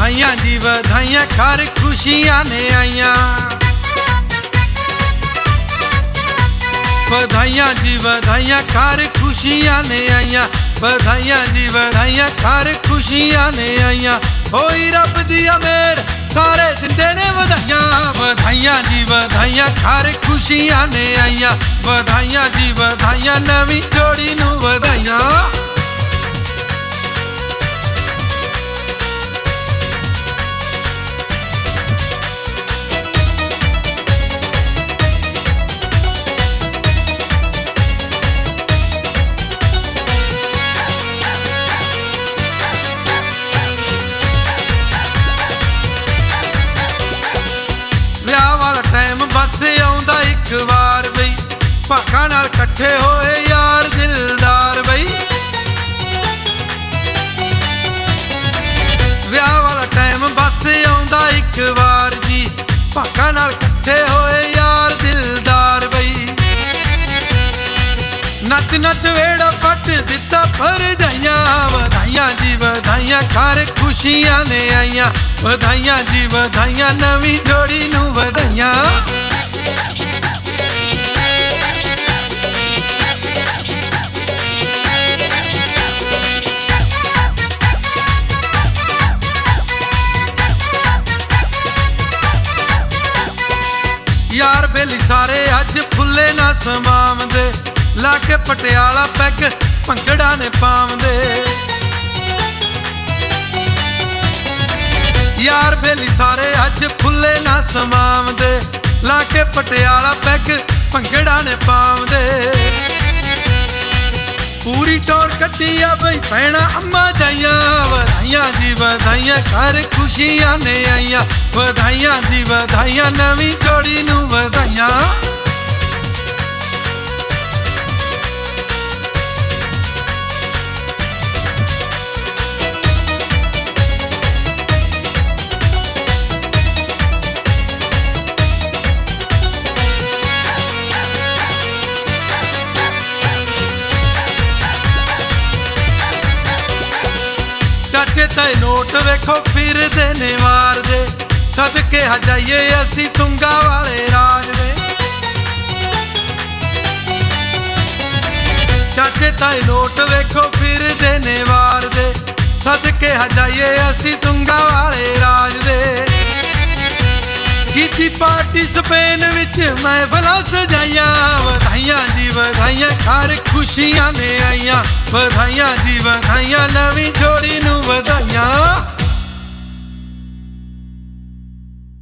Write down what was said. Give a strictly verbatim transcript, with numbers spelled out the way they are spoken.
ਵਧਾਈਆਂ ਜੀ ਵਧਾਈਆਂ ਘਰ ਖੁਸ਼ੀਆਂ ਨੇ ਆਈਆਂ। ਵਧਾਈਆਂ ਜੀ ਵਧਾਈਆਂ ਘਰ ਖੁਸ਼ੀਆਂ ਨੇ ਆਈਆਂ। ਵਧਾਈਆਂ ਜੀ ਵਧਾਈਆਂ ਘਰ ਖੁਸ਼ੀਆਂ ਨੇ ਆਈਆਂ। ਹੋਈ ਰੱਬ ਦੀ ਮਿਹਰ ਸਾਰੇ ਦਿੰਦੇ ਨੇ ਵਧਾਈਆਂ। ਵਧਾਈਆਂ ਜੀ ਵਧਾਈਆਂ ਘਰ ਖੁਸ਼ੀਆਂ ਨੇ ਆਈਆਂ। ਵਧਾਈਆਂ ਜੀ ਵਧਾਈਆਂ ਨਵੀਂ ਜੋੜੀ ਨੂੰ ਵਧਾਈਆਂ। ਵਿਆਹ ਵਾਲਾ ਟਾਈਮ ਬਸ ਆਉਂਦਾ ਇੱਕ ਵਾਰ ਬਈ, ਭਾਗਾਂ ਨਾਲ ਇਕੱਠੇ ਹੋਏ ਯਾਰ ਦਿਲਦਾਰ ਬਈ। ਵਿਆਹ ਵਾਲਾ ਟਾਈਮ ਬਸ ਆਉਂਦਾ ਇੱਕ ਵਾਰ ਜੀ, ਭਾਗਾਂ ਨਾਲ ਇਕੱਠੇ ਹੋਏ ਯਾਰ ਦਿਲਦਾਰ ਬਈ। ਨੱਚ ਨੱਚ ਵੇੜਾ ਪੱਟ ਦਿੱਤਾ ਭਰਜਾਈਆਂ। ਵਧਾਈਆਂ ਜੀ ਵਧਾਈਆਂ ਘਰ ਖੁਸ਼ੀਆਂ ਨੇ ਆਈਆਂ। ਵਧਾਈਆਂ ਜੀ ਵਧਾਈਆਂ ਨਵੀਂ ਜੋੜੀ ਨੂੰ ਵਧਾਈਆਂ। यार बेली सारे अज फुले ना समावदे, लाके पटियाला पैग भंगड़ा ने पावदे। यार बेली सारे अज फुले ना समावदे, लाके पटियाला पैग भंगड़ा ने पावदे। पूरी टोर कट्टी आ बई भैणा अम्मा जाइया। ਵਧਾਈਆਂ जी ਵਧਾਈਆਂ घर खुशियां ने आईया। ਵਧਾਈਆਂ जी ਵਧਾਈਆਂ नवीं जोड़ी नूं ਵਧਾਈਆਂ। चाचे ताए नोट वेखो फिरदे ने मारदे, सदके हजाइए असी तुंगा वाले राज दे। चाचे ताए नोट वेखो फिरदे ने मारदे, सदके हजाइए असी तुंगा वाले राज दे। कीती पार्टी स्पेन विच महफिलां सजाइयां। ਵਧਾਈਆਂ जी ਵਧਾਈਆਂ घर खुशियां ने आईयां। ਵਧਾਈਆਂ जी ਵਧਾਈਆਂ